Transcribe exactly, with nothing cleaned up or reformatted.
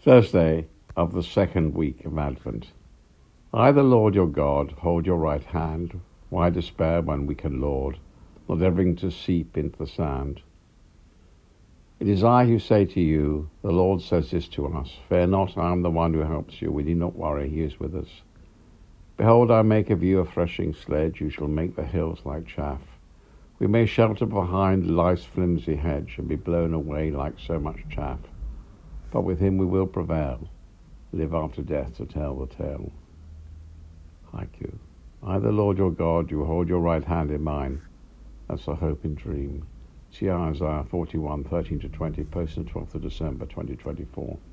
Thursday of the second week of Advent. I, the Lord your God, hold your right hand. Why despair when we can Lord, not endeavouring to seep into the sand? It is I who say to you, the Lord says this to us, fear not, I am the one who helps you. We need not worry, he is with us. Behold, I make of you a threshing sledge, you shall make the hills like chaff. We may shelter behind life's flimsy hedge, and be blown away like so much chaff. But with him we will prevail, live after death to tell the tale. Haiku. I, the Lord your God, you hold your right hand in mine. That's a hope in dream. See Isaiah forty-one, thirteen to twenty, posted twelfth of December, twenty twenty-four.